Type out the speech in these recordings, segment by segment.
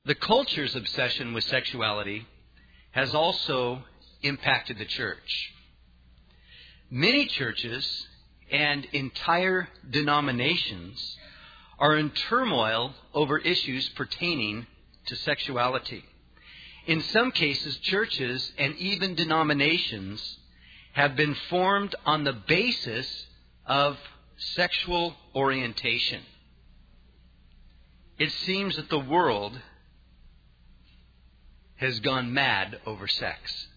The culture's obsession with sexuality has also impacted the church. Many churches and entire denominations are in turmoil over issues pertaining to sexuality. In some cases, churches and even denominations have been formed on the basis of sexual orientation. It seems that the world has gone mad over sex.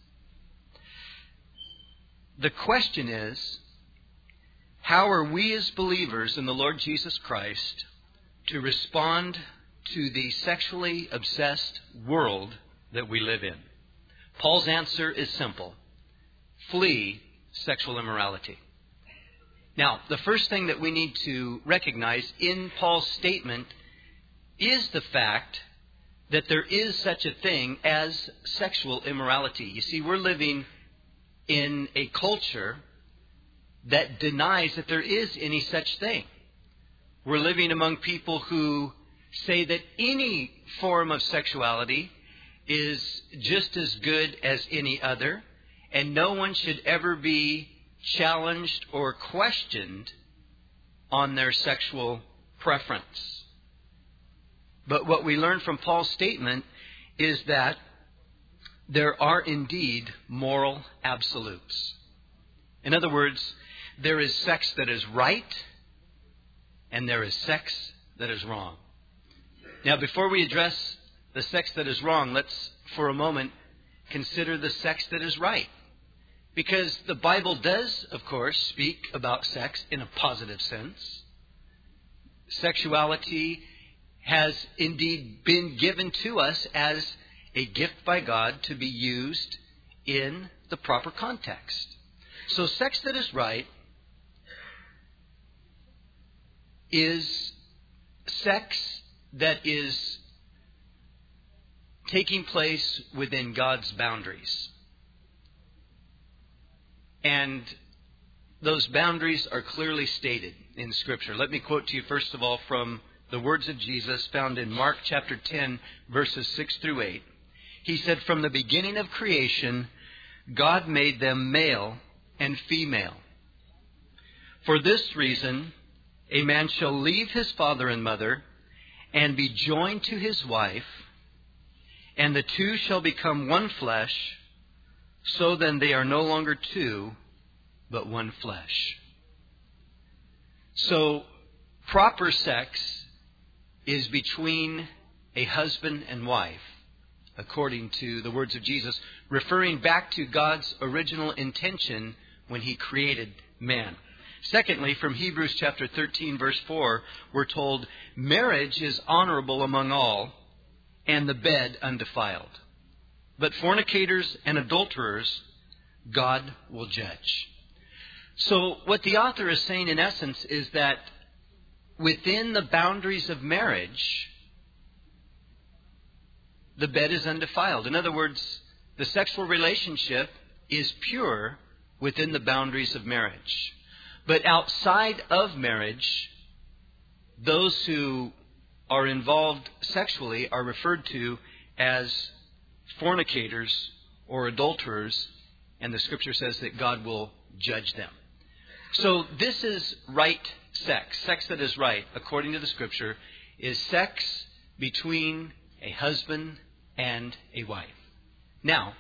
The question is, how are we as believers in the Lord Jesus Christ to respond to the sexually obsessed world that we live in? Paul's answer is simple. Flee sexual immorality. Now, the first thing that we need to recognize in Paul's statement is the fact that there is such a thing as sexual immorality. You see, we're living in a culture that denies that there is any such thing. We're living among people who say that any form of sexuality is just as good as any other, and no one should ever be challenged or questioned on their sexual preference. But what we learn from Paul's statement is that there are indeed moral absolutes. In other words, there is sex that is right and there is sex that is wrong. Now, before we address the sex that is wrong, let's for a moment consider the sex that is right. Because the Bible does, of course, speak about sex in a positive sense. Sexuality has indeed been given to us as a gift by God to be used in the proper context. So sex that is right is sex that is taking place within God's boundaries. And those boundaries are clearly stated in Scripture. Let me quote to you first of all from the words of Jesus found in Mark chapter 10, verses 6 through 8. He said, "From the beginning of creation, God made them male and female. For this reason, a man shall leave his father and mother and be joined to his wife, and the two shall become one flesh. So then they are no longer two, but one flesh." So, proper sex is between a husband and wife, according to the words of Jesus, referring back to God's original intention when He created man. Secondly, from Hebrews chapter 13, verse 4, we're told, "Marriage is honorable among all, and the bed undefiled. But fornicators and adulterers, God will judge." So what the author is saying in essence is that within the boundaries of marriage, the bed is undefiled. In other words, the sexual relationship is pure within the boundaries of marriage. But outside of marriage, those who are involved sexually are referred to as fornicators or adulterers, and the Scripture says that God will judge them. So this is right sex. Sex that is right, according to the Scripture, is sex between a husband and a wife. Now,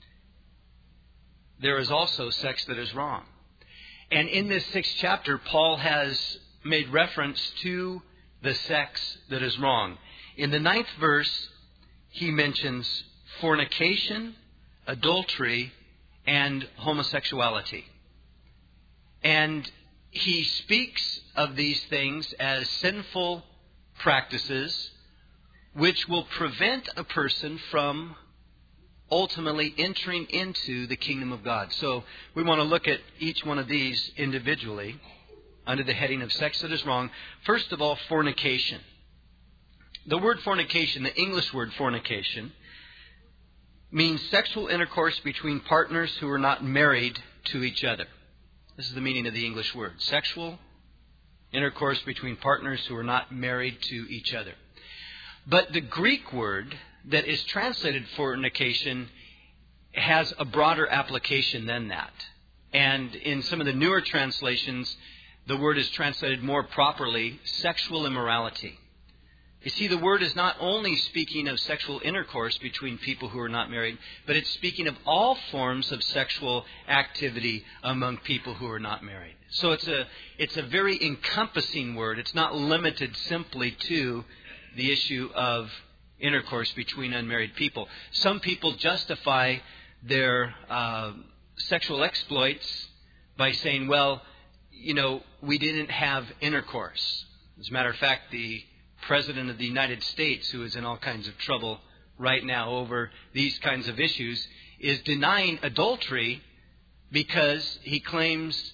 there is also sex that is wrong. And in this 6th chapter, Paul has made reference to the sex that is wrong. In the 9th verse, he mentions fornication, adultery, and homosexuality. And he speaks of these things as sinful practices which will prevent a person from ultimately entering into the kingdom of God. So we want to look at each one of these individually under the heading of sex that is wrong. First of all, fornication. The word fornication, the English word fornication, means sexual intercourse between partners who are not married to each other. This is the meaning of the English word. Sexual intercourse between partners who are not married to each other. But the Greek word that is translated fornication has a broader application than that. And in some of the newer translations, the word is translated more properly, sexual immorality. You see, the word is not only speaking of sexual intercourse between people who are not married, but it's speaking of all forms of sexual activity among people who are not married. So it's a very encompassing word. It's not limited simply to the issue of intercourse between unmarried people. Some people justify their sexual exploits by saying, well, we didn't have intercourse. As a matter of fact, the President of the United States, who is in all kinds of trouble right now over these kinds of issues, is denying adultery because he claims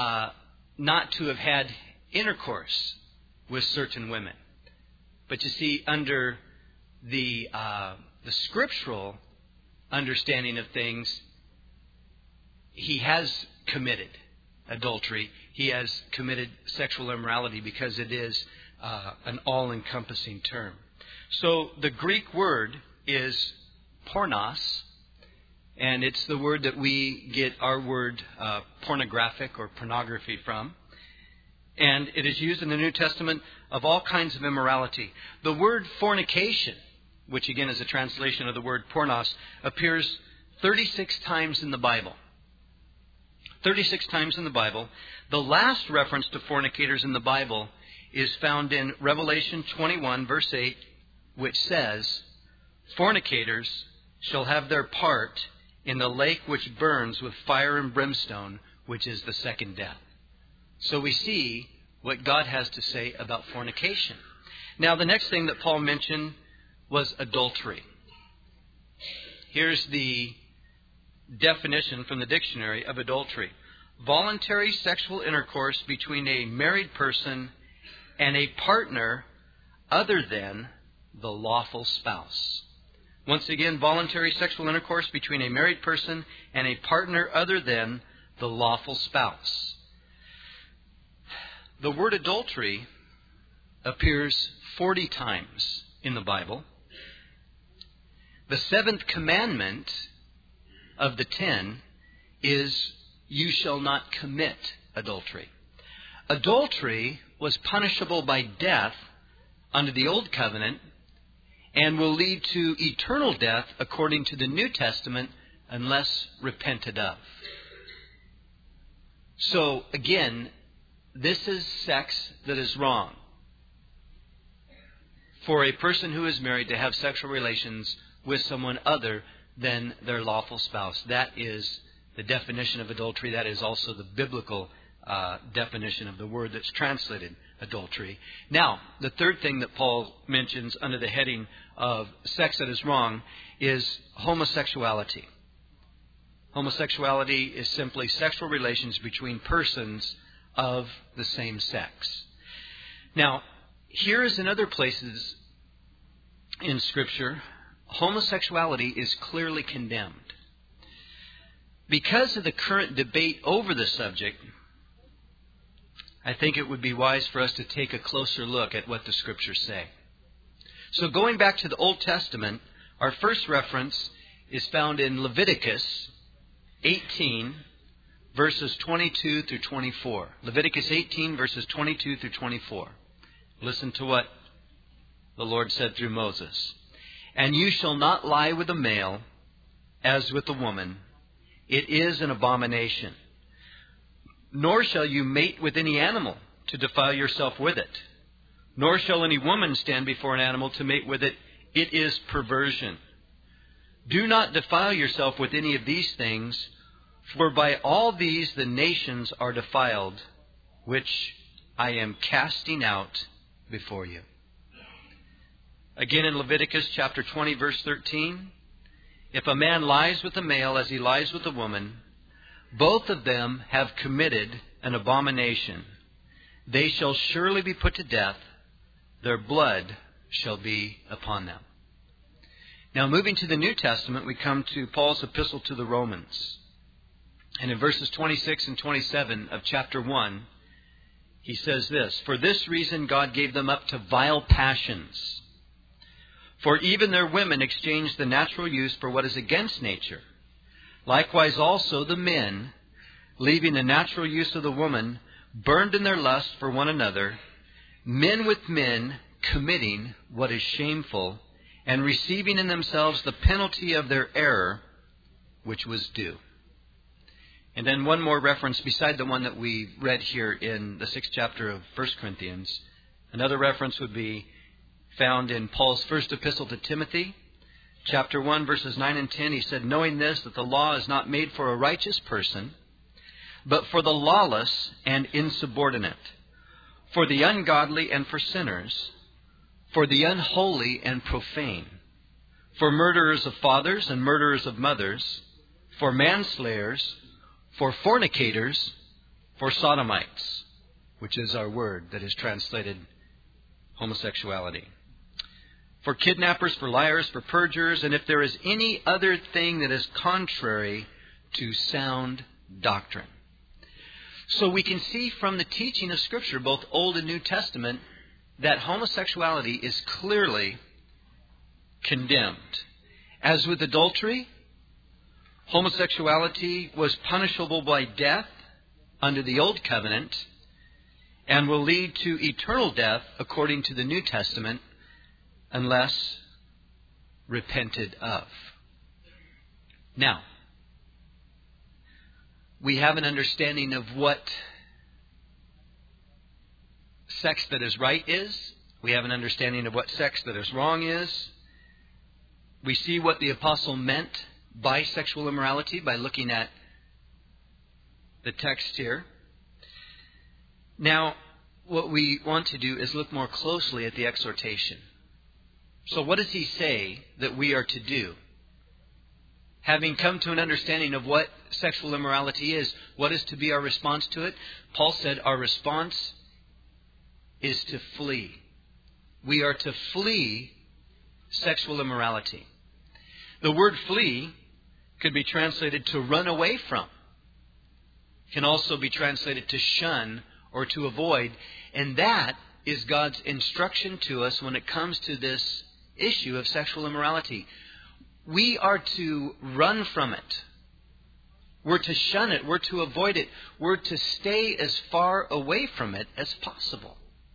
not to have had intercourse with certain women. But you see, under the scriptural understanding of things, he has committed adultery. He has committed sexual immorality because it is an all-encompassing term. So the Greek word is pornos, and it's the word that we get our word pornographic or pornography from. And it is used in the New Testament of all kinds of immorality. The word fornication, which again is a translation of the word pornos, appears 36 times in the Bible. 36 times in the Bible. The last reference to fornicators in the Bible is found in Revelation 21, verse 8, which says, "Fornicators shall have their part in the lake which burns with fire and brimstone, which is the second death." So we see what God has to say about fornication. Now, the next thing that Paul mentioned was adultery. Here's the definition from the dictionary of adultery: voluntary sexual intercourse between a married person and a partner other than the lawful spouse. Once again, voluntary sexual intercourse between a married person and a partner other than the lawful spouse. The word adultery appears 40 times in the Bible. The seventh commandment of the 10 is, "You shall not commit adultery." Adultery was punishable by death under the Old Covenant and will lead to eternal death according to the New Testament unless repented of. So again, this is sex that is wrong. For a person who is married to have sexual relations with someone other than their lawful spouse. That is the definition of adultery. That is also the biblical definition of the word that's translated adultery. Now, the third thing that Paul mentions under the heading of sex that is wrong is homosexuality. Homosexuality is simply sexual relations between persons of the same sex. Now, here as in other places in Scripture, homosexuality is clearly condemned. Because of the current debate over the subject, I think it would be wise for us to take a closer look at what the Scriptures say. So going back to the Old Testament, our first reference is found in Leviticus 18, verses 22 through 24. Leviticus 18, verses 22 through 24. Listen to what the Lord said through Moses. "And you shall not lie with a male as with a woman. It is an abomination. Nor shall you mate with any animal to defile yourself with it. Nor shall any woman stand before an animal to mate with it. It is perversion. Do not defile yourself with any of these things, for by all these the nations are defiled, which I am casting out before you." Again in Leviticus chapter 20, verse 13, "If a man lies with a male as he lies with a woman, both of them have committed an abomination. They shall surely be put to death. Their blood shall be upon them." Now, moving to the New Testament, we come to Paul's epistle to the Romans. And in verses 26 and 27 of chapter 1, he says this: "For this reason God gave them up to vile passions. For even their women exchanged the natural use for what is against nature. Likewise also the men, leaving the natural use of the woman, burned in their lust for one another, men with men committing what is shameful, and receiving in themselves the penalty of their error, which was due. And then one more reference beside the one that we read here in the 6th chapter of 1 Corinthians. Another reference would be found in Paul's first epistle to Timothy, chapter 1, verses 9 and 10. He said, knowing this, that the law is not made for a righteous person, but for the lawless and insubordinate, for the ungodly and for sinners, for the unholy and profane, for murderers of fathers and murderers of mothers, for manslayers, for fornicators, for sodomites, which is our word that is translated homosexuality, for kidnappers, for liars, for perjurers, and if there is any other thing that is contrary to sound doctrine. So we can see from the teaching of Scripture, both Old and New Testament, that homosexuality is clearly condemned. As with adultery, homosexuality was punishable by death under the Old Covenant and will lead to eternal death according to the New Testament unless repented of. Now, we have an understanding of what sex that is right is. We have an understanding of what sex that is wrong is. We see what the apostle meant by sexual immorality by looking at the text here. Now, what we want to do is look more closely at the exhortation. So what does he say that we are to do? Having come to an understanding of what sexual immorality is, what is to be our response to it? Paul said our response is to flee. We are to flee sexual immorality. The word flee could be translated to run away from. Can also be translated to shun or to avoid. And that is God's instruction to us when it comes to this issue of sexual immorality. We are to run from it. We're to shun it. We're to avoid it. We're to stay as far away from it as possible.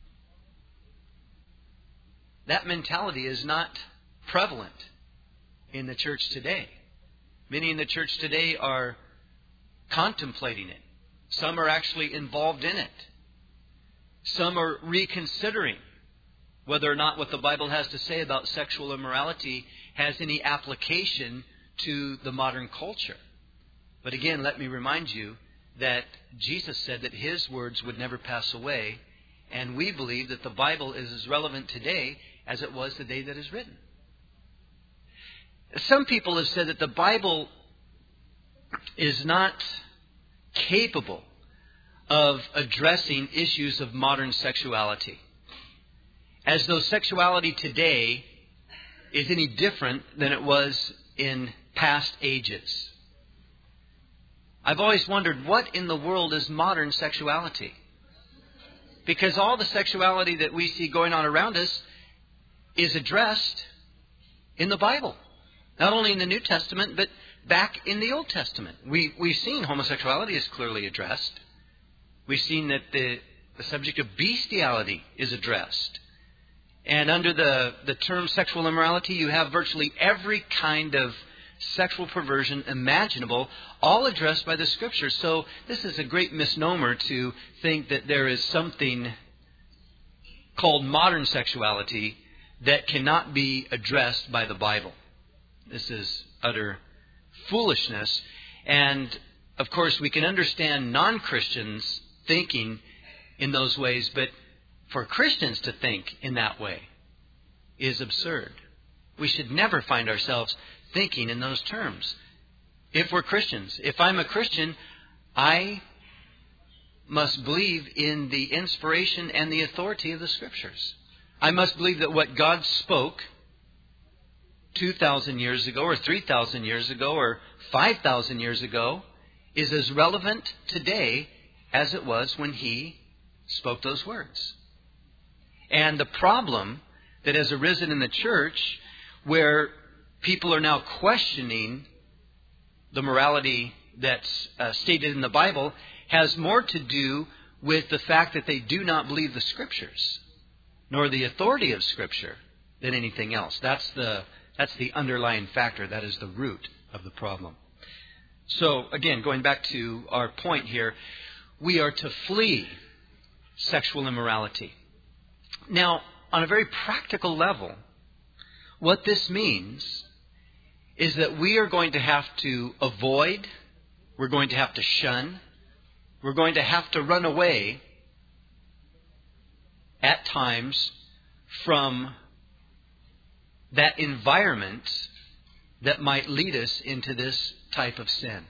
That mentality is not prevalent in the church today. Many in the church today are contemplating it. Some are actually involved in it. Some are reconsidering whether or not what the Bible has to say about sexual immorality has any application to the modern culture. But again, let me remind you that Jesus said that His words would never pass away, and we believe that the Bible is as relevant today as it was the day that it is written. Some people have said that the Bible is not capable of addressing issues of modern sexuality, as though sexuality today is any different than it was in past ages. I've always wondered, what in the world is modern sexuality? Because all the sexuality that we see going on around us is addressed in the Bible. Not only in the New Testament, but back in the Old Testament. We've seen homosexuality is clearly addressed. We've seen that the subject of bestiality is addressed. And under the term sexual immorality, you have virtually every kind of sexual perversion imaginable, all addressed by the Scriptures. So this is a great misnomer to think that there is something called modern sexuality that cannot be addressed by the Bible. This is utter foolishness. And, of course, we can understand non-Christians thinking in those ways, but for Christians to think in that way is absurd. We should never find ourselves thinking in those terms. If we're Christians, if I'm a Christian, I must believe in the inspiration and the authority of the Scriptures. I must believe that what God spoke 2,000 years ago or 3,000 years ago or 5,000 years ago is as relevant today as it was when He spoke those words. And the problem that has arisen in the church where people are now questioning the morality that's stated in the Bible has more to do with the fact that they do not believe the Scriptures, nor the authority of Scripture, than anything else. That's the underlying factor. That is the root of the problem. So, again, going back to our point here, we are to flee sexual immorality. Now, on a very practical level, what this means is that we are going to have to avoid, we're going to have to shun, we're going to have to run away at times from that environment that might lead us into this type of sin.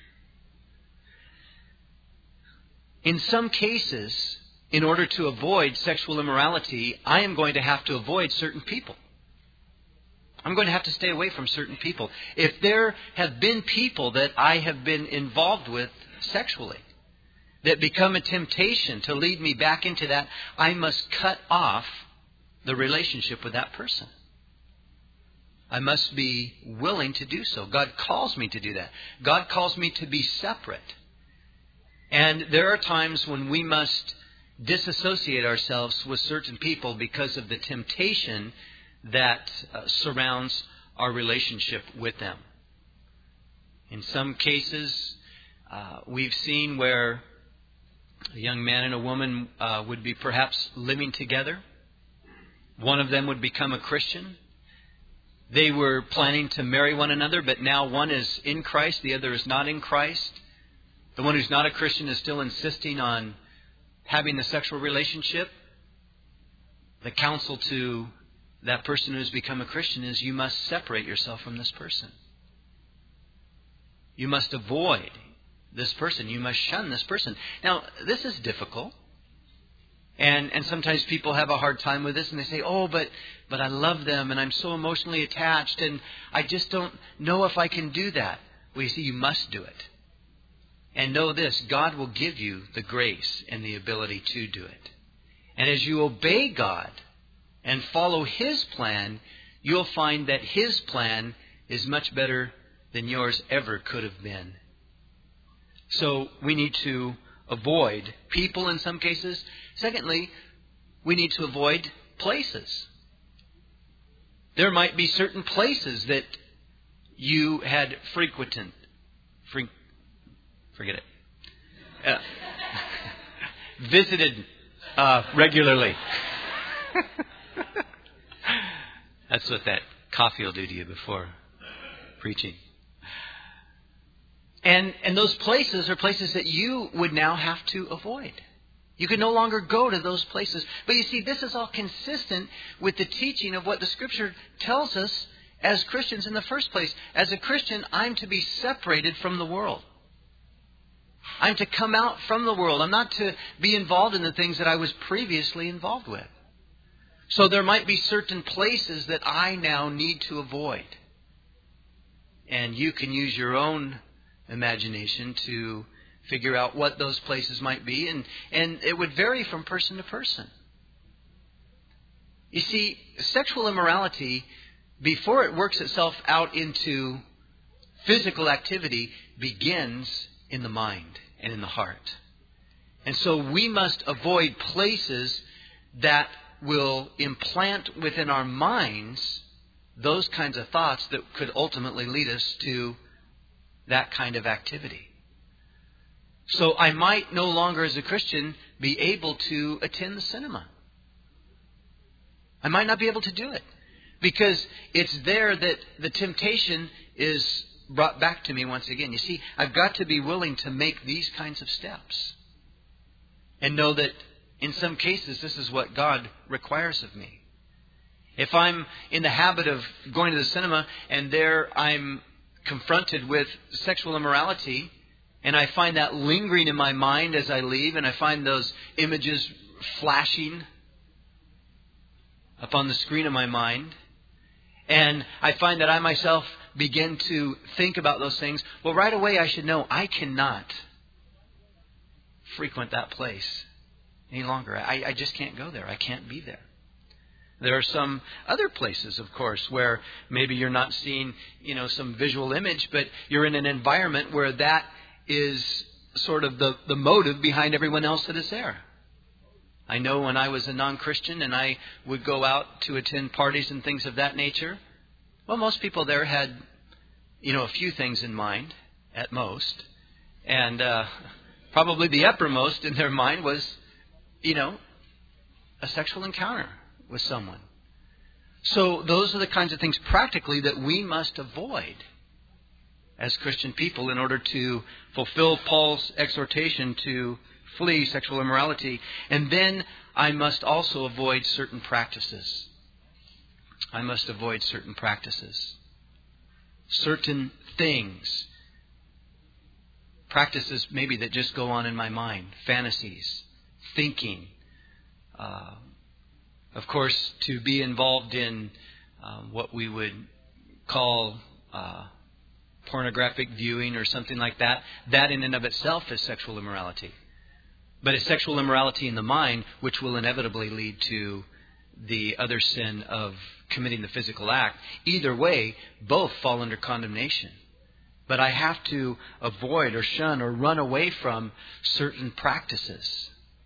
In some cases, in order to avoid sexual immorality, I am going to have to avoid certain people. I'm going to have to stay away from certain people. If there have been people that I have been involved with sexually that become a temptation to lead me back into that, I must cut off the relationship with that person. I must be willing to do so. God calls me to do that. God calls me to be separate. And there are times when we must disassociate ourselves with certain people because of the temptation that surrounds our relationship with them. In some cases, we've seen where a young man and a woman would be perhaps living together. One of them would become a Christian. They were planning to marry one another, but now one is in Christ, the other is not in Christ. The one who's not a Christian is still insisting on having the sexual relationship. The counsel to that person who's become a Christian is you must separate yourself from this person. You must avoid this person. You must shun this person. Now, this is difficult. And sometimes people have a hard time with this and they say, oh, but I love them and I'm so emotionally attached and I just don't know if I can do that. Well, you see, you must do it. And know this, God will give you the grace and the ability to do it. And as you obey God and follow His plan, you'll find that His plan is much better than yours ever could have been. So we need to avoid people in some cases. Secondly, we need to avoid places. There might be certain places that you had frequented. Forget it. Visited regularly. That's what that coffee will do to you before preaching. And those places are places that you would now have to avoid. You can no longer go to those places. But you see, this is all consistent with the teaching of what the Scripture tells us as Christians in the first place. As a Christian, I'm to be separated from the world. I'm to come out from the world. I'm not to be involved in the things that I was previously involved with. So there might be certain places that I now need to avoid. And you can use your own imagination to figure out what those places might be. And it would vary from person to person. You see, sexual immorality, before it works itself out into physical activity, begins in the mind and in the heart. And so we must avoid places that will implant within our minds those kinds of thoughts that could ultimately lead us to that kind of activity. So I might no longer as a Christian be able to attend the cinema. I might not be able to do it because it's there that the temptation is brought back to me once again. You see, I've got to be willing to make these kinds of steps and know that in some cases this is what God requires of me. If I'm in the habit of going to the cinema and there I'm confronted with sexual immorality and I find that lingering in my mind as I leave and I find those images flashing upon the screen of my mind and I find that I myself begin to think about those things, well, right away I should know I cannot frequent that place any longer. I just can't go there. I can't be there. There are some other places, of course, where maybe you're not seeing, some visual image, but you're in an environment where that is sort of the motive behind everyone else that is there. I know when I was a non-Christian and I would go out to attend parties and things of that nature, well, most people there had, a few things in mind at most. And probably the uppermost in their mind was, a sexual encounter with someone. So those are the kinds of things practically that we must avoid as Christian people in order to fulfill Paul's exhortation to flee sexual immorality. And then I must also avoid certain practices. Certain things. Practices maybe that just go on in my mind. Fantasies. Thinking. Of course, to be involved in what we would call pornographic viewing or something like that, that in and of itself is sexual immorality. But it's sexual immorality in the mind, which will inevitably lead to the other sin of committing the physical act. Either way, both fall under condemnation. But I have to avoid or shun or run away from certain practices.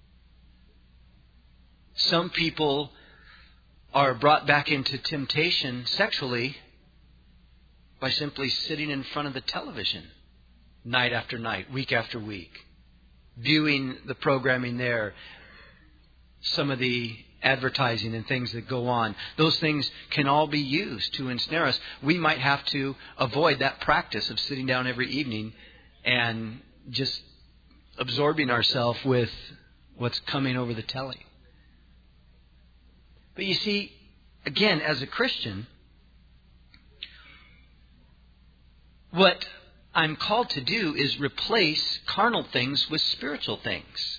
Some people are brought back into temptation sexually by simply sitting in front of the television night after night, week after week, viewing the programming there, some of the advertising and things that go on. Those things can all be used to ensnare us. We might have to avoid that practice of sitting down every evening and just absorbing ourselves with what's coming over the telly. But you see, again, as a Christian, what I'm called to do is replace carnal things with spiritual things.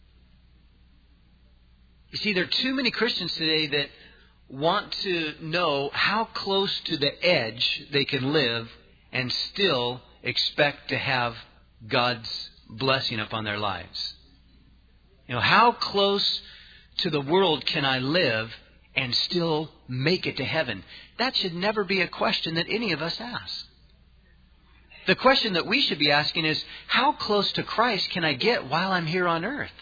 You see, there are too many Christians today that want to know how close to the edge they can live and still expect to have God's blessing upon their lives. How close to the world can I live and still make it to heaven? That should never be a question that any of us ask. The question that we should be asking is, how close to Christ can I get while I'm here on earth?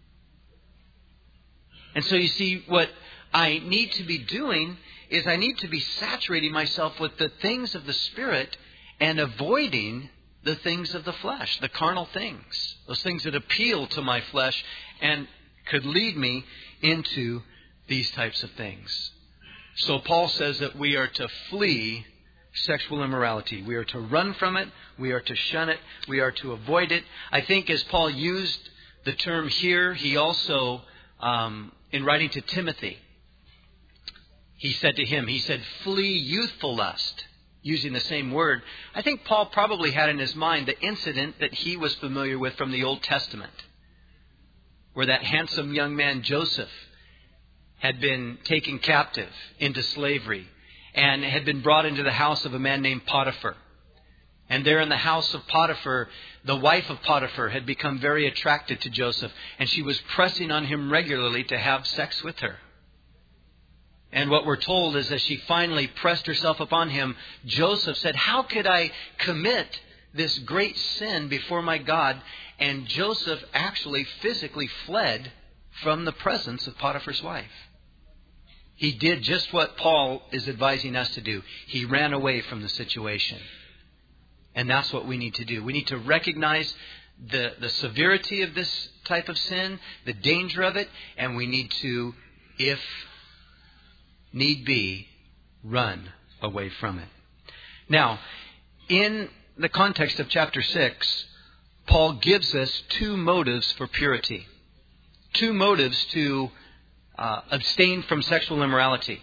And so you see, what I need to be doing is I need to be saturating myself with the things of the Spirit and avoiding the things of the flesh, the carnal things, those things that appeal to my flesh and could lead me into these types of things. So Paul says that we are to flee sexual immorality. We are to run from it. We are to shun it. We are to avoid it. I think as Paul used the term here, he also, in writing to Timothy, he said, flee youthful lust, using the same word. I think Paul probably had in his mind the incident that he was familiar with from the Old Testament, where that handsome young man Joseph had been taken captive into slavery and had been brought into the house of a man named Potiphar. And there in the house of Potiphar, the wife of Potiphar had become very attracted to Joseph, and she was pressing on him regularly to have sex with her. And what we're told is as she finally pressed herself upon him, Joseph said, "How could I commit this great sin before my God?" And Joseph actually physically fled from the presence of Potiphar's wife. He did just what Paul is advising us to do. He ran away from the situation. And that's what we need to do. We need to recognize the severity of this type of sin, the danger of it, and we need to, if need be, run away from it. Now, in the context of chapter 6, Paul gives us two motives for purity. Two motives to abstain from sexual immorality.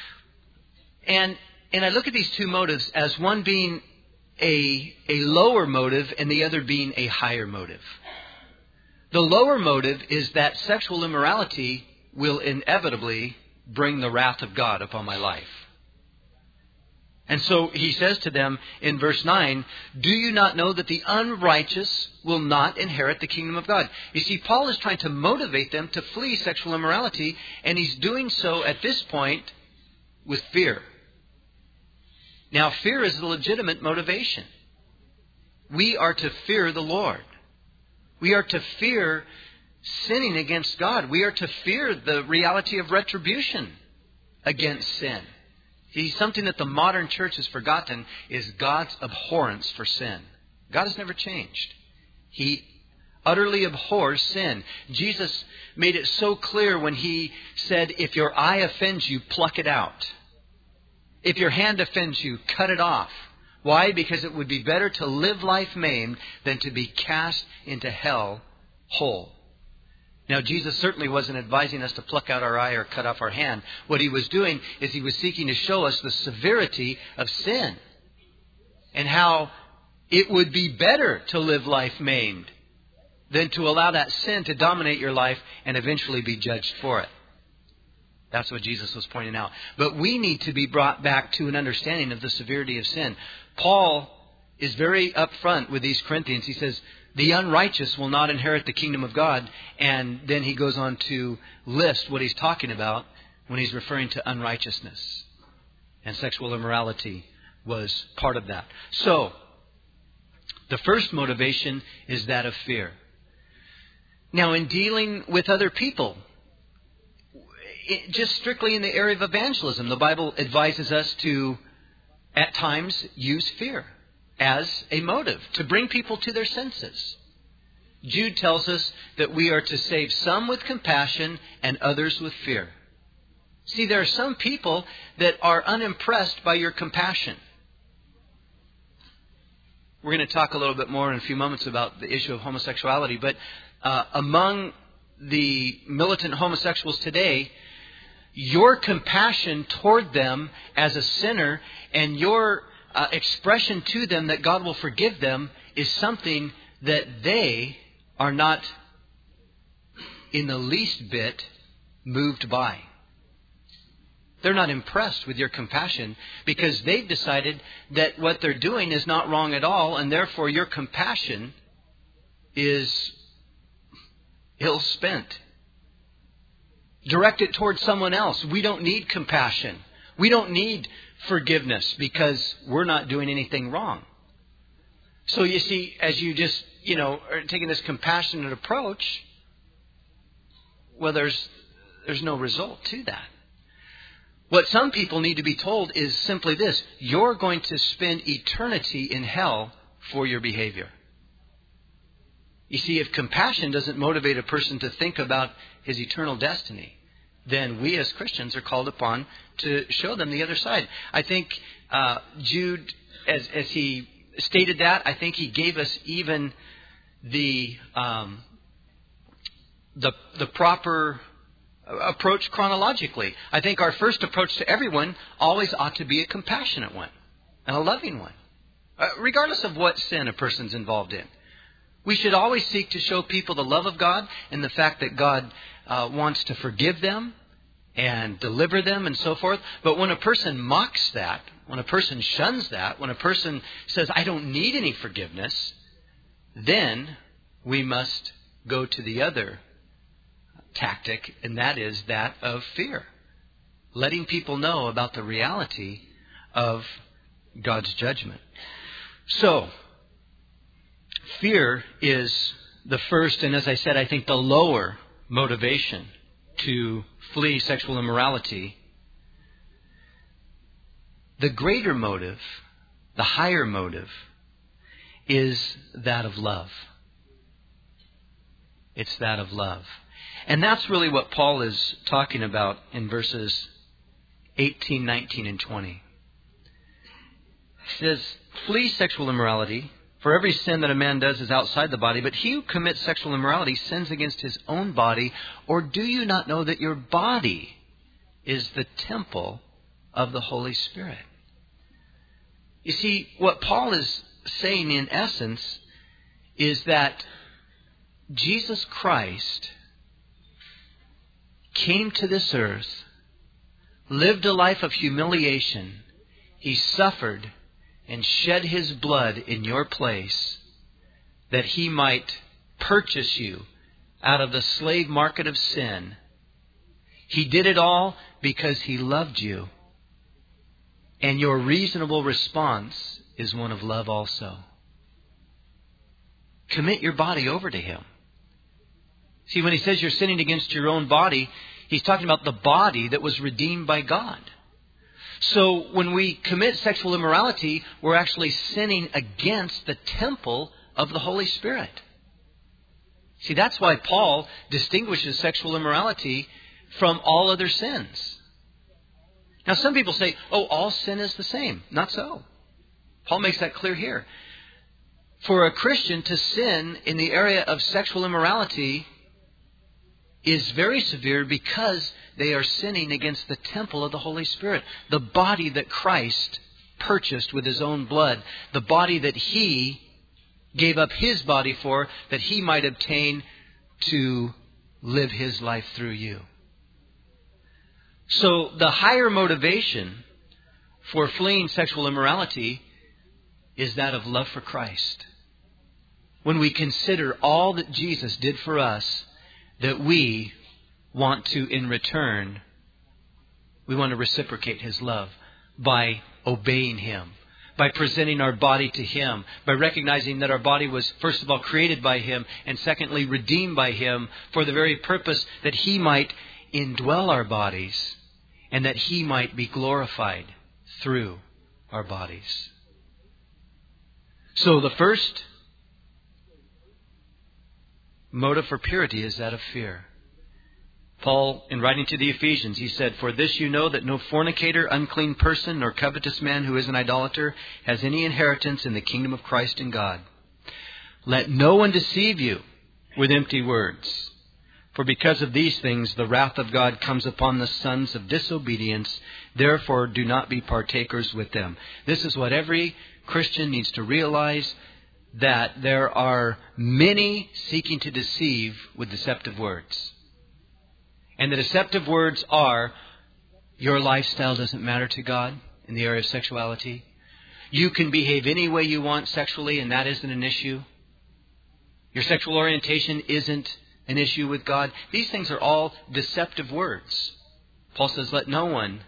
And I look at these two motives as one being a lower motive and the other being a higher motive. The lower motive is that sexual immorality will inevitably bring the wrath of God upon my life. And so he says to them in verse 9, do you not know that the unrighteous will not inherit the kingdom of God? You see, Paul is trying to motivate them to flee sexual immorality, and he's doing so at this point with fear. Now, fear is a legitimate motivation. We are to fear the Lord. We are to fear sinning against God. We are to fear the reality of retribution against sin. See, something that the modern church has forgotten is God's abhorrence for sin. God has never changed. He utterly abhors sin. Jesus made it so clear when He said, if your eye offends you, pluck it out. If your hand offends you, cut it off. Why? Because it would be better to live life maimed than to be cast into hell whole. Now, Jesus certainly wasn't advising us to pluck out our eye or cut off our hand. What He was doing is He was seeking to show us the severity of sin and how it would be better to live life maimed than to allow that sin to dominate your life and eventually be judged for it. That's what Jesus was pointing out. But we need to be brought back to an understanding of the severity of sin. Paul is very upfront with these Corinthians. He says, the unrighteous will not inherit the kingdom of God. And then he goes on to list what he's talking about when he's referring to unrighteousness. And sexual immorality was part of that. So, the first motivation is that of fear. Now, in dealing with other people, just strictly in the area of evangelism, the Bible advises us to, at times, use fear as a motive to bring people to their senses. Jude tells us that we are to save some with compassion and others with fear. See, there are some people that are unimpressed by your compassion. We're going to talk a little bit more in a few moments about the issue of homosexuality, but among the militant homosexuals today, your compassion toward them as a sinner and your expression to them that God will forgive them is something that they are not in the least bit moved by. They're not impressed with your compassion because they've decided that what they're doing is not wrong at all, and therefore your compassion is ill-spent. Direct it towards someone else. We don't need compassion. We don't need forgiveness because we're not doing anything wrong. So you see, as you just, are taking this compassionate approach, well, there's no result to that. What some people need to be told is simply this: you're going to spend eternity in hell for your behavior. You see, if compassion doesn't motivate a person to think about his eternal destiny, then we as Christians are called upon to show them the other side. I think Jude, as he stated that, I think he gave us even the proper approach chronologically. I think our first approach to everyone always ought to be a compassionate one and a loving one, regardless of what sin a person's involved in. We should always seek to show people the love of God and the fact that God wants to forgive them and deliver them and so forth. But when a person mocks that, when a person shuns that, when a person says, I don't need any forgiveness, then we must go to the other tactic, and that is that of fear. Letting people know about the reality of God's judgment. So, fear is the first, and as I said, I think the lower motivation to flee sexual immorality. The greater motive, the higher motive, is that of love. It's that of love. And that's really what Paul is talking about in verses 18, 19, and 20. He says, flee sexual immorality. For every sin that a man does is outside the body, but he who commits sexual immorality sins against his own body. Or do you not know that your body is the temple of the Holy Spirit? You see, what Paul is saying in essence is that Jesus Christ came to this earth, lived a life of humiliation, He suffered and shed His blood in your place that He might purchase you out of the slave market of sin. He did it all because He loved you. And your reasonable response is one of love also. Commit your body over to Him. See, when He says you're sinning against your own body, He's talking about the body that was redeemed by God. So when we commit sexual immorality, we're actually sinning against the temple of the Holy Spirit. See, that's why Paul distinguishes sexual immorality from all other sins. Now, some people say, oh, all sin is the same. Not so. Paul makes that clear here. For a Christian to sin in the area of sexual immorality is very severe because they are sinning against the temple of the Holy Spirit, the body that Christ purchased with His own blood, the body that He gave up His body for, that He might obtain to live His life through you. So the higher motivation for fleeing sexual immorality is that of love for Christ. When we consider all that Jesus did for us, that we want to, in return, we want to reciprocate His love by obeying Him, by presenting our body to Him, by recognizing that our body was, first of all, created by Him, and secondly, redeemed by Him for the very purpose that He might indwell our bodies and that He might be glorified through our bodies. So the first motive for purity is that of fear. Paul, in writing to the Ephesians, he said, "For this you know that no fornicator, unclean person, nor covetous man who is an idolater has any inheritance in the kingdom of Christ and God. Let no one deceive you with empty words. For because of these things the wrath of God comes upon the sons of disobedience. Therefore do not be partakers with them." This is what every Christian needs to realize, that there are many seeking to deceive with deceptive words. And the deceptive words are, your lifestyle doesn't matter to God in the area of sexuality. You can behave any way you want sexually and that isn't an issue. Your sexual orientation isn't an issue with God. These things are all deceptive words. Paul says, let no one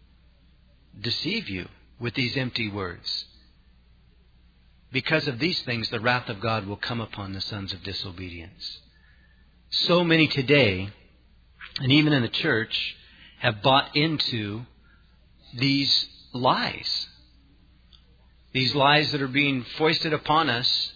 deceive you with these empty words. Because of these things, the wrath of God will come upon the sons of disobedience. So many today, and even in the church, have bought into these lies. These lies that are being foisted upon us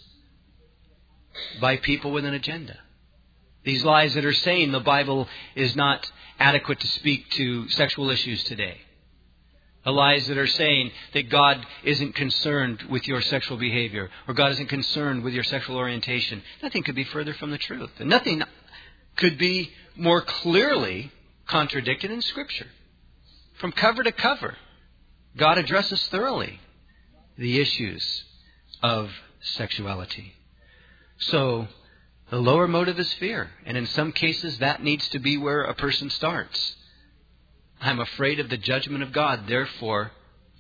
by people with an agenda. These lies that are saying the Bible is not adequate to speak to sexual issues today. The lies that are saying that God isn't concerned with your sexual behavior, or God isn't concerned with your sexual orientation. Nothing could be further from the truth. And nothing could be more clearly contradicted in Scripture. From cover to cover, God addresses thoroughly the issues of sexuality. So, the lower motive is fear. And in some cases, that needs to be where a person starts. I'm afraid of the judgment of God. Therefore,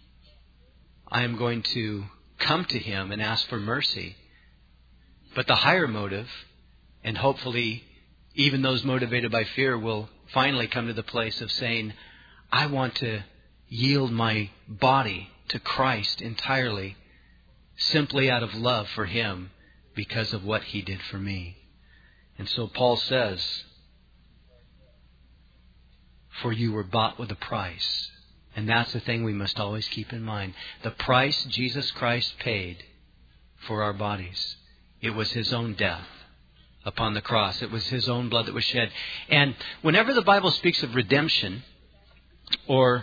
I am going to come to Him and ask for mercy. But the higher motive, and hopefully even those motivated by fear, will finally come to the place of saying, I want to yield my body to Christ entirely, simply out of love for Him because of what He did for me. And so Paul says, for you were bought with a price. And that's the thing we must always keep in mind. The price Jesus Christ paid for our bodies. It was His own death upon the cross. It was His own blood that was shed. And whenever the Bible speaks of redemption, or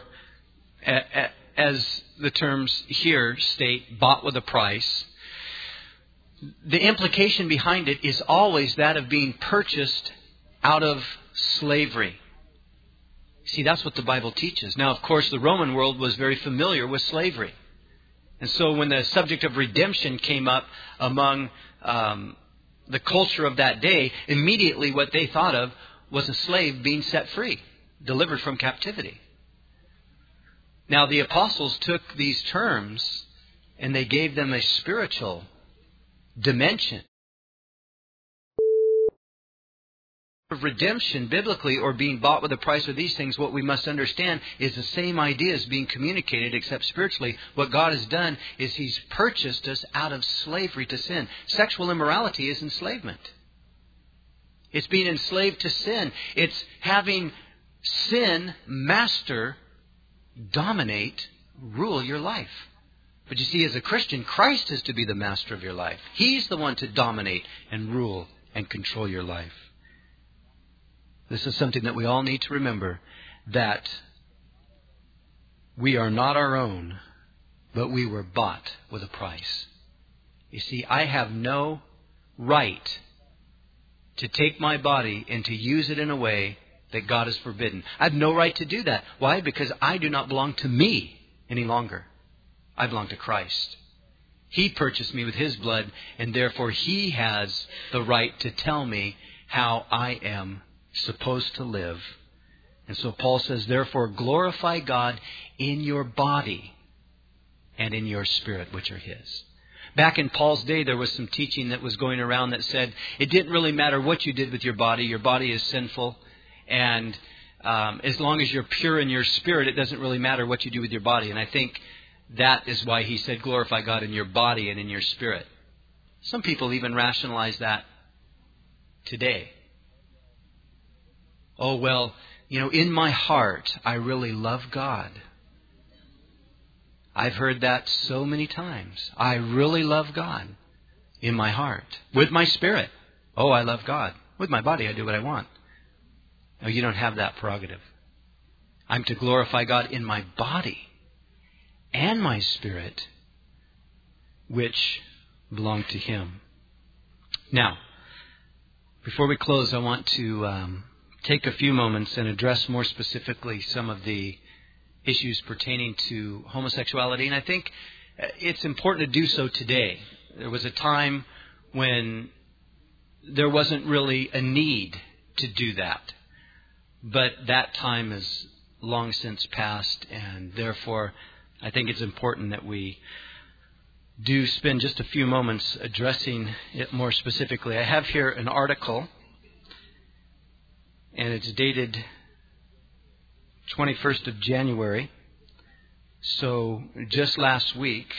as the terms here state, bought with a price, the implication behind it is always that of being purchased out of slavery. See, that's what the Bible teaches. Now, of course, the Roman world was very familiar with slavery. And so when the subject of redemption came up among the culture of that day, immediately what they thought of was a slave being set free, delivered from captivity. Now, the apostles took these terms and they gave them a spiritual dimension. Of redemption biblically, or being bought with a price, or these things, what we must understand is the same idea is being communicated, except spiritually. What God has done is He's purchased us out of slavery to sin. Sexual immorality is enslavement. It's being enslaved to sin. It's having sin master, dominate, rule your life. But you see, as a Christian, Christ is to be the master of your life. He's the one to dominate and rule and control your life. This is something that we all need to remember, that we are not our own, but we were bought with a price. You see, I have no right to take my body and to use it in a way that God has forbidden. I have no right to do that. Why? Because I do not belong to me any longer. I belong to Christ. He purchased me with His blood, and therefore He has the right to tell me how I am supposed to live. And so Paul says, therefore, glorify God in your body and in your spirit, which are His. Back in Paul's day, there was some teaching that was going around that said it didn't really matter what you did with your body is sinful. And as long as you're pure in your spirit, it doesn't really matter what you do with your body. And I think that is why he said glorify God in your body and in your spirit. Some people even rationalize that today. Oh, well, in my heart, I really love God. I've heard that so many times. I really love God in my heart. With my spirit. Oh, I love God. With my body, I do what I want. No, you don't have that prerogative. I'm to glorify God in my body and my spirit, which belong to Him. Now, before we close, I want to take a few moments and address more specifically some of the issues pertaining to homosexuality. And I think it's important to do so today. There was a time when there wasn't really a need to do that. But that time has long since passed, and therefore I think it's important that we do spend just a few moments addressing it more specifically. I have here an article, and it's dated 21st of January, so just last week.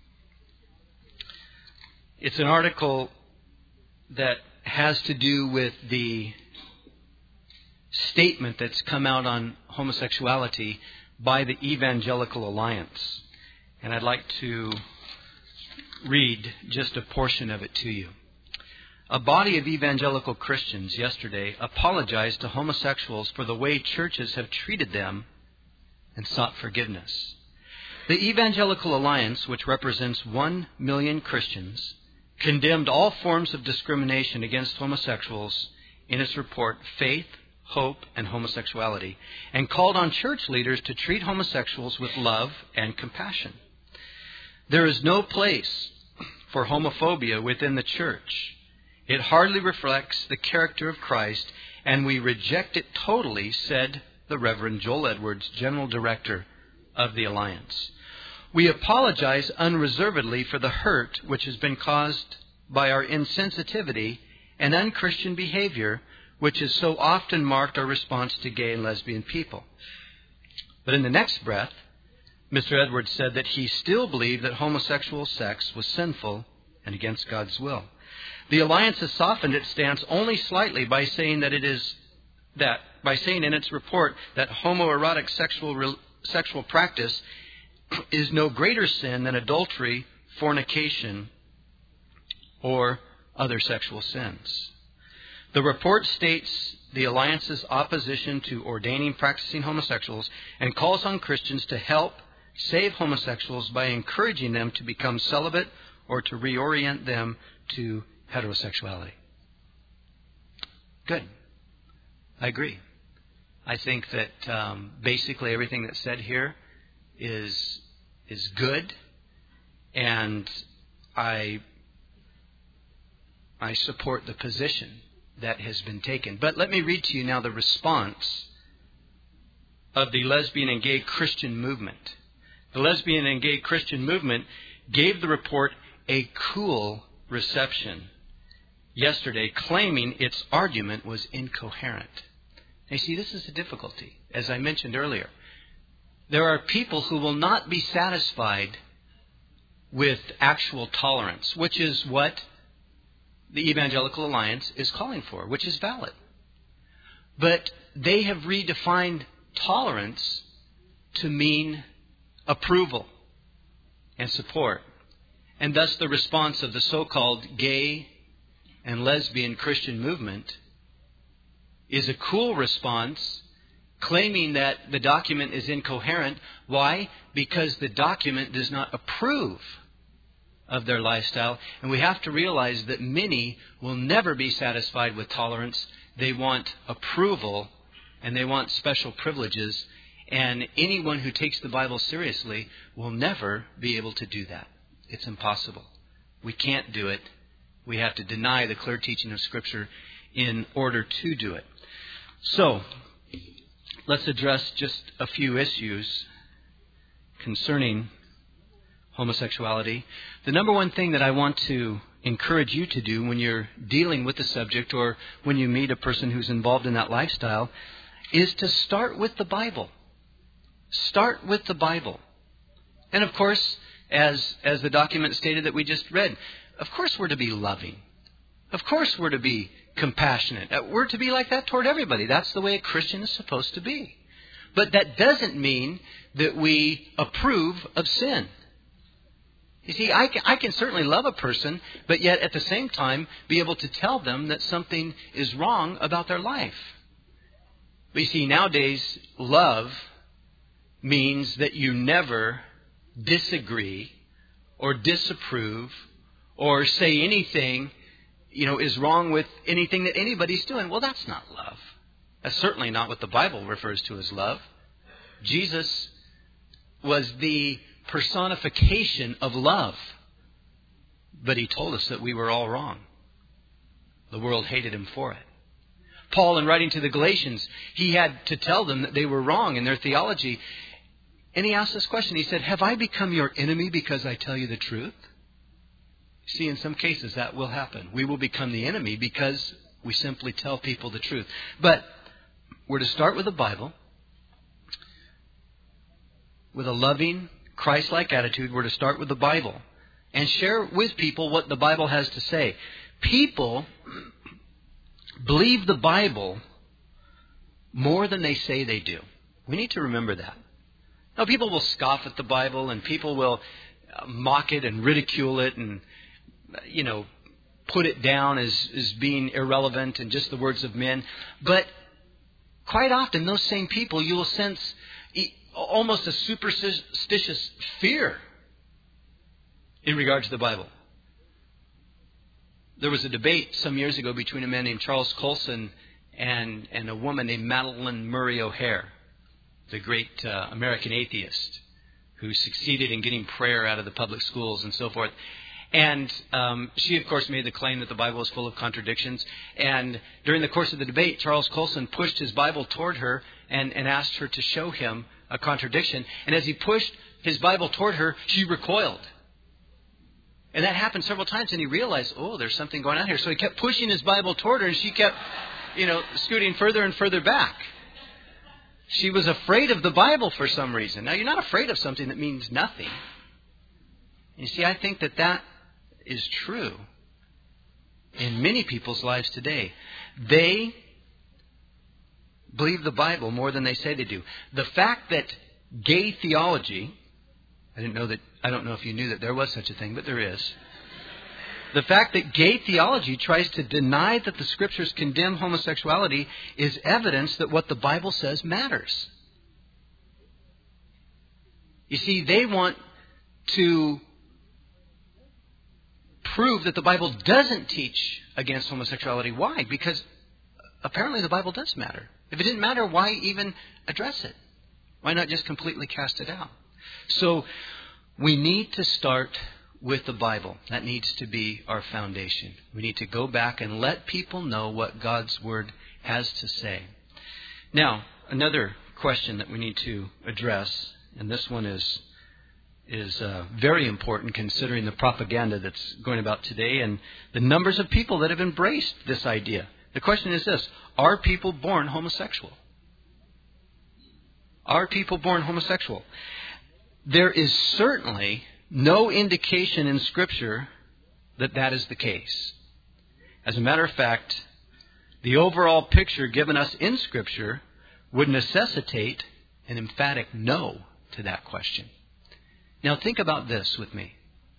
It's an article that has to do with the statement that's come out on homosexuality by the Evangelical Alliance. And I'd like to read just a portion of it to you. A body of evangelical Christians yesterday apologized to homosexuals for the way churches have treated them and sought forgiveness. The Evangelical Alliance, which represents 1 million Christians, condemned all forms of discrimination against homosexuals in its report, Faith, Hope, and Homosexuality, and called on church leaders to treat homosexuals with love and compassion. There is no place for homophobia within the church. It hardly reflects the character of Christ, and we reject it totally, said the Reverend Joel Edwards, General Director of the Alliance. We apologize unreservedly for the hurt which has been caused by our insensitivity and unchristian behavior, which has so often marked our response to gay and lesbian people. But in the next breath, Mr. Edwards said that he still believed that homosexual sex was sinful and against God's will. The Alliance has softened its stance only slightly by saying in its report that homoerotic sexual practice is no greater sin than adultery, fornication, or other sexual sins. The report states the Alliance's opposition to ordaining practicing homosexuals and calls on Christians to help save homosexuals by encouraging them to become celibate or to reorient them to heterosexuality. Good. I agree. I think that basically everything that's said here is good, and I support the position that has been taken. But let me read to you now the response of the lesbian and gay Christian movement The lesbian and gay Christian movement gave the report a cool reception yesterday, claiming its argument was incoherent. Now, you see, this is the difficulty. As I mentioned earlier, there are people who will not be satisfied with actual tolerance, which is what the Evangelical Alliance is calling for, which is valid. But they have redefined tolerance to mean approval and support. And thus the response of the so-called gay and lesbian Christian movement is a cool response, claiming that the document is incoherent. Why? Because the document does not approve of their lifestyle. And we have to realize that many will never be satisfied with tolerance. They want approval and they want special privileges. And anyone who takes the Bible seriously will never be able to do that. It's impossible. We can't do it. We have to deny the clear teaching of Scripture in order to do it. So, let's address just a few issues concerning homosexuality. The number one thing that I want to encourage you to do when you're dealing with the subject or when you meet a person who's involved in that lifestyle is to start with the Bible. Start with the Bible. And of course, as the document stated that we just read, of course we're to be loving. Of course we're to be compassionate. We're to be like that toward everybody. That's the way a Christian is supposed to be. But that doesn't mean that we approve of sin. You see, I can certainly love a person, but yet at the same time be able to tell them that something is wrong about their life. But you see, nowadays, love means that you never disagree or disapprove or say anything, is wrong with anything that anybody's doing. Well, that's not love. That's certainly not what the Bible refers to as love. Jesus was the personification of love. But he told us that we were all wrong. The world hated him for it. Paul, in writing to the Galatians, he had to tell them that they were wrong in their theology. And he asked this question. He said, "Have I become your enemy because I tell you the truth?" See, in some cases that will happen. We will become the enemy because we simply tell people the truth. But we're to start with the Bible, with a loving, Christ-like attitude. We're to start with the Bible and share with people what the Bible has to say. People believe the Bible more than they say they do. We need to remember that. Now, people will scoff at the Bible and people will mock it and ridicule it and, put it down as being irrelevant and just the words of men. But quite often, those same people, you will sense almost a superstitious fear in regard to the Bible. There was a debate some years ago between a man named Charles Colson and a woman named Madalyn Murray O'Hair, the great American atheist who succeeded in getting prayer out of the public schools and so forth. And she, of course, made the claim that the Bible is full of contradictions. And during the course of the debate, Charles Colson pushed his Bible toward her and asked her to show him a contradiction. And as he pushed his Bible toward her, she recoiled. And that happened several times, and he realized, there's something going on here. So he kept pushing his Bible toward her, and she kept, scooting further and further back. She was afraid of the Bible for some reason. Now, you're not afraid of something that means nothing. You see, I think that is true in many people's lives today. They believe the Bible more than they say they do. The fact that gay theology, I don't know if you knew that there was such a thing, but there is. The fact that gay theology tries to deny that the Scriptures condemn homosexuality is evidence that what the Bible says matters. You see, they want to prove that the Bible doesn't teach against homosexuality. Why? Because apparently the Bible does matter. If it didn't matter, why even address it? Why not just completely cast it out? So we need to start with the Bible. That needs to be our foundation. We need to go back and let people know what God's Word has to say. Now, another question that we need to address, and this one is is very important considering the propaganda that's going about today and the numbers of people that have embraced this idea. The question is this: are people born homosexual? Are people born homosexual? There is certainly no indication in Scripture that that is the case. As a matter of fact, the overall picture given us in Scripture would necessitate an emphatic no to that question. Now think about this with me.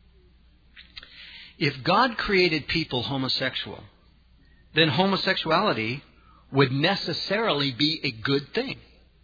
If God created people homosexual, then homosexuality would necessarily be a good thing.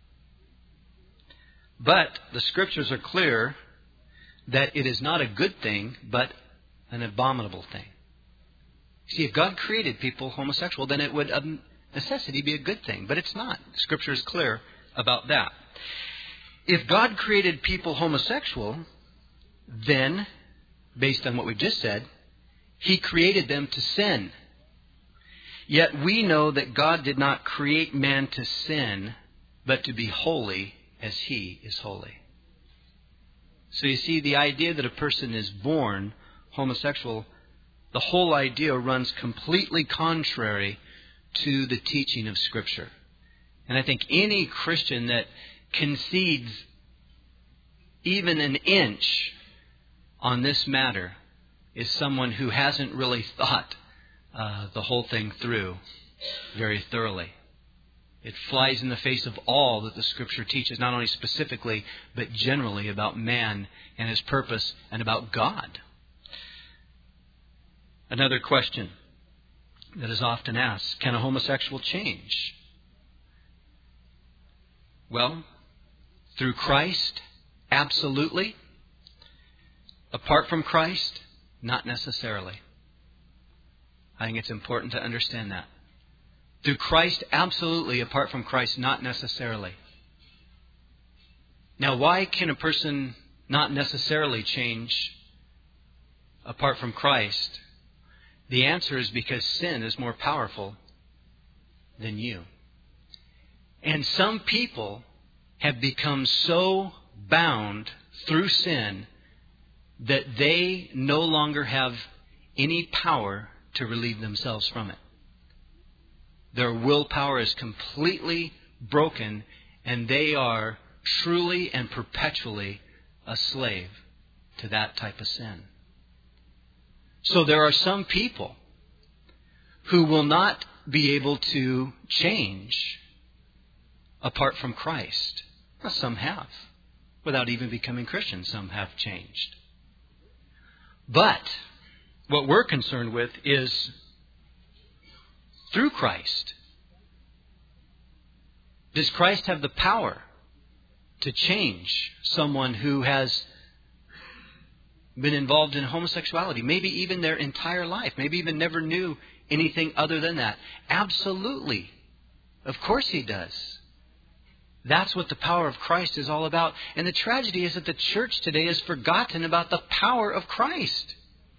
But the Scriptures are clear that it is not a good thing, but an abominable thing. See, if God created people homosexual, then it would of necessity be a good thing. But it's not. Scripture is clear about that. If God created people homosexual, then, based on what we've just said, He created them to sin. Yet we know that God did not create man to sin, but to be holy as He is holy. So you see, the idea that a person is born homosexual, the whole idea runs completely contrary to the teaching of Scripture. And I think any Christian that concedes even an inch on this matter is someone who hasn't really thought the whole thing through very thoroughly. It flies in the face of all that the Scripture teaches, not only specifically, but generally about man and his purpose and about God. Another question that is often asked: can a homosexual change? Well, through Christ, absolutely. Apart from Christ, not necessarily. I think it's important to understand that. Through Christ, absolutely. Apart from Christ, not necessarily. Now, why can a person not necessarily change apart from Christ? The answer is because sin is more powerful than you. And some people have become so bound through sin that they no longer have any power to relieve themselves from it. Their willpower is completely broken, and they are truly and perpetually a slave to that type of sin. So there are some people who will not be able to change apart from Christ. Well, some have. Without even becoming Christians, some have changed. But what we're concerned with is through Christ. Does Christ have the power to change someone who has been involved in homosexuality, maybe even their entire life, maybe even never knew anything other than that? Absolutely. Of course He does. That's what the power of Christ is all about. And the tragedy is that the church today has forgotten about the power of Christ.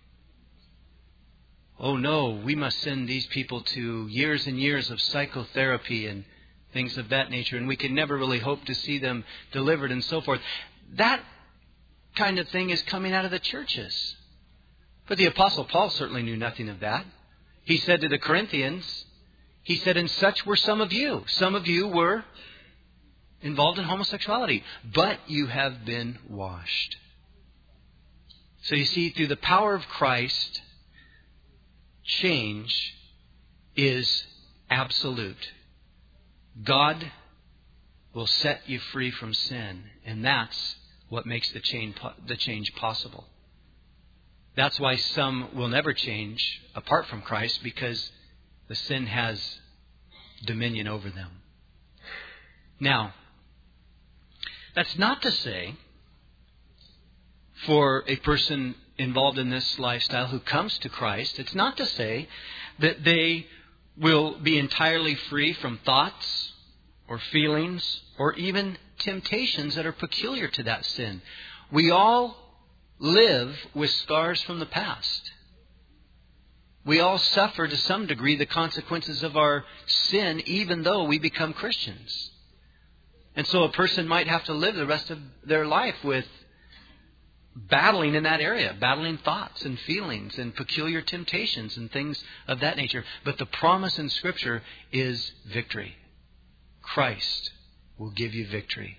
Oh no, we must send these people to years and years of psychotherapy and things of that nature, and we can never really hope to see them delivered and so forth. That kind of thing is coming out of the churches. But the Apostle Paul certainly knew nothing of that. He said to the Corinthians, he said, "And such were some of you. Some of you were involved in homosexuality, but you have been washed." So you see, through the power of Christ, change is absolute. God will set you free from sin, and that's what makes the change possible. That's why some will never change apart from Christ, because the sin has dominion over them. Now, that's not to say for a person involved in this lifestyle who comes to Christ, it's not to say that they will be entirely free from thoughts or feelings or even temptations that are peculiar to that sin. We all live with scars from the past. We all suffer to some degree the consequences of our sin, even though we become Christians. And so a person might have to live the rest of their life with battling in that area, battling thoughts and feelings and peculiar temptations and things of that nature. But the promise in Scripture is victory. Christ will give you victory.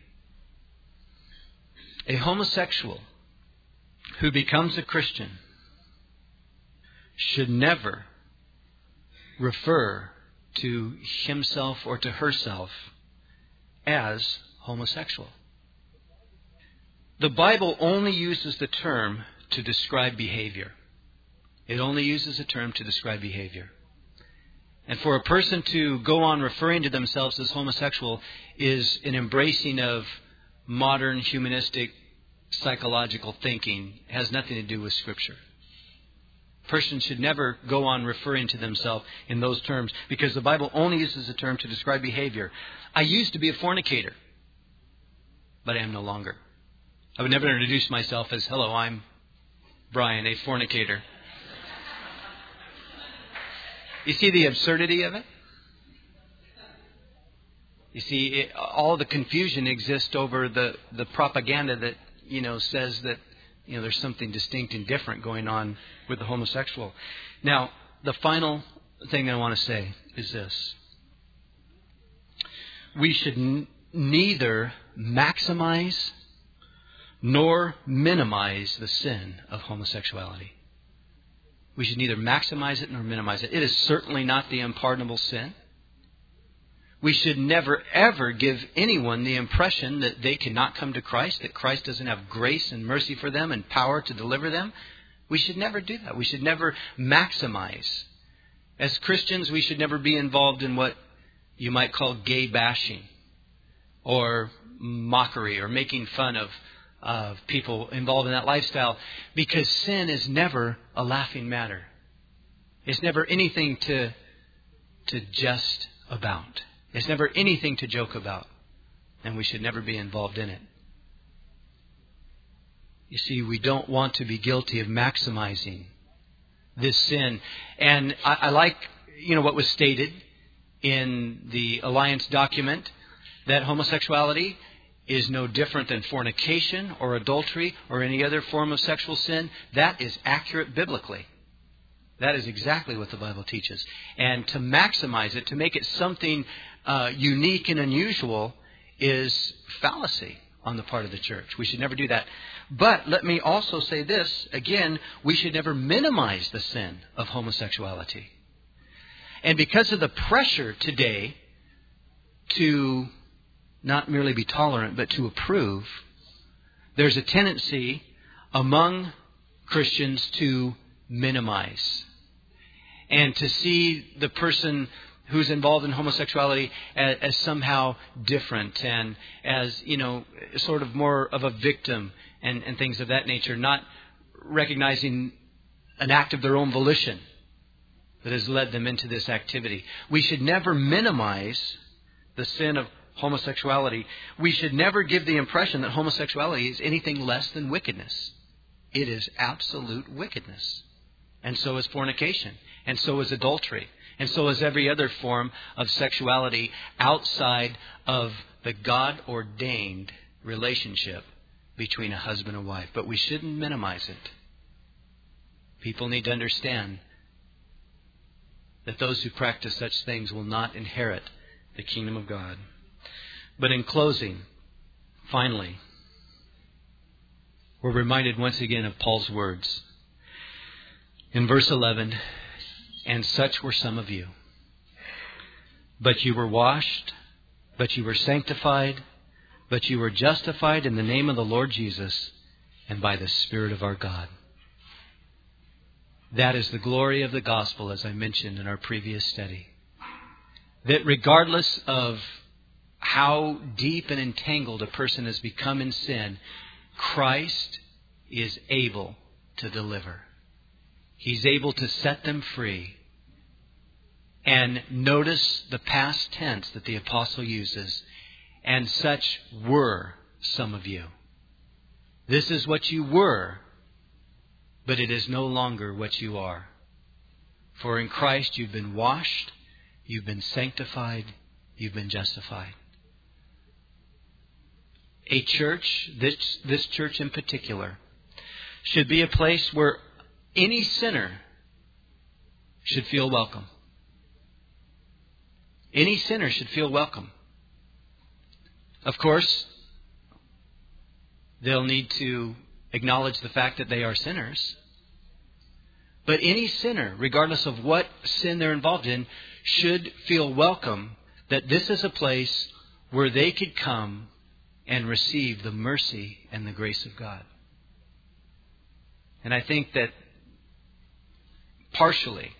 A homosexual who becomes a Christian should never refer to himself or to herself as homosexual. The Bible only uses the term to describe behavior. It only uses a term to describe behavior. And for a person to go on referring to themselves as homosexual is an embracing of modern humanistic psychological thinking. It has nothing to do with Scripture. A person should never go on referring to themselves in those terms because the Bible only uses a term to describe behavior. I used to be a fornicator, but I am no longer. I would never introduce myself as, hello, I'm Brian, a fornicator. You see the absurdity of it? You see, all the confusion exists over the propaganda that, says that, there's something distinct and different going on with the homosexual. Now, the final thing I want to say is this. We should neither maximize nor minimize the sin of homosexuality. We should neither maximize it nor minimize it. It is certainly not the unpardonable sin. We should never, ever give anyone the impression that they cannot come to Christ, that Christ doesn't have grace and mercy for them and power to deliver them. We should never do that. We should never maximize. As Christians, we should never be involved in what you might call gay bashing or mockery or making fun of people involved in that lifestyle, because sin is never a laughing matter. It's never anything to jest about. It's never anything to joke about. And we should never be involved in it. You see, we don't want to be guilty of maximizing this sin. And I like, what was stated in the Alliance document, that homosexuality is no different than fornication or adultery or any other form of sexual sin. That is accurate biblically. That is exactly what the Bible teaches. And to maximize it, to make it something unique and unusual, is fallacy on the part of the church. We should never do that. But let me also say this, again, we should never minimize the sin of homosexuality. And because of the pressure today to not merely be tolerant, but to approve, there's a tendency among Christians to minimize and to see the person who's involved in homosexuality as somehow different and as, sort of more of a victim and things of that nature, not recognizing an act of their own volition that has led them into this activity. We should never minimize the sin of homosexuality. We should never give the impression that homosexuality is anything less than wickedness. It is absolute wickedness. And so is fornication. And so is adultery. And so is every other form of sexuality outside of the God-ordained relationship between a husband and wife. But we shouldn't minimize it. People need to understand that those who practice such things will not inherit the kingdom of God. But in closing, finally, we're reminded once again of Paul's words. In verse 11, and such were some of you. But you were washed, but you were sanctified, but you were justified in the name of the Lord Jesus and by the Spirit of our God. That is the glory of the gospel, as I mentioned in our previous study. That regardless of how deep and entangled a person has become in sin, Christ is able to deliver. He's able to set them free. And notice the past tense that the apostle uses. And such were some of you. This is what you were, but it is no longer what you are. For in Christ you've been washed, you've been sanctified, you've been justified. A church, this church in particular, should be a place where any sinner should feel welcome. Any sinner should feel welcome. Of course, they'll need to acknowledge the fact that they are sinners. But any sinner, regardless of what sin they're involved in, should feel welcome that this is a place where they could come and receive the mercy and the grace of God. And I think that partially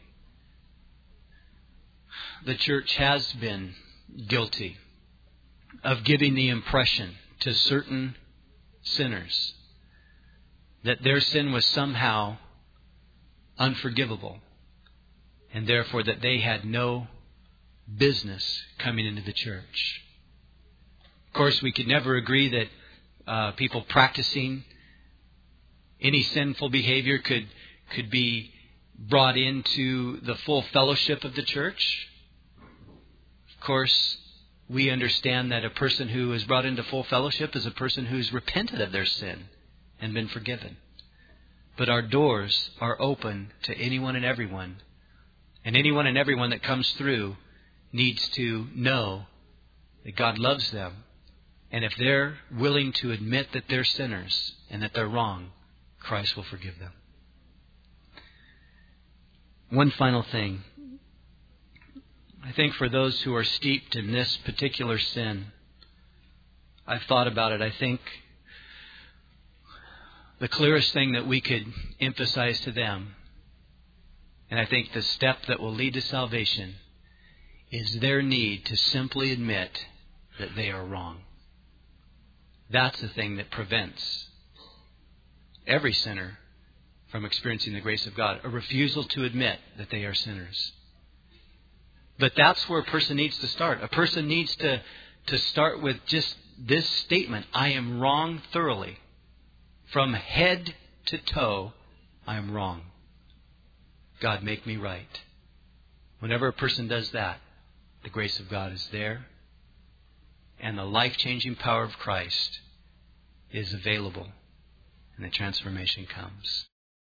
the church has been guilty of giving the impression to certain sinners that their sin was somehow unforgivable, and therefore that they had no business coming into the church. Of course, we could never agree that people practicing any sinful behavior could be brought into the full fellowship of the church. Of course, we understand that a person who is brought into full fellowship is a person who's repented of their sin and been forgiven. But our doors are open to anyone and everyone. And anyone and everyone that comes through needs to know that God loves them. And if they're willing to admit that they're sinners and that they're wrong, Christ will forgive them. One final thing. I think for those who are steeped in this particular sin, I've thought about it. I think the clearest thing that we could emphasize to them, and I think the step that will lead to salvation, is their need to simply admit that they are wrong. That's the thing that prevents every sinner from experiencing the grace of God, a refusal to admit that they are sinners. But that's where a person needs to start. A person needs to start with just this statement: I am wrong thoroughly. From head to toe, I am wrong. God, make me right. Whenever a person does that, the grace of God is there, and the life-changing power of Christ is available, and the transformation comes.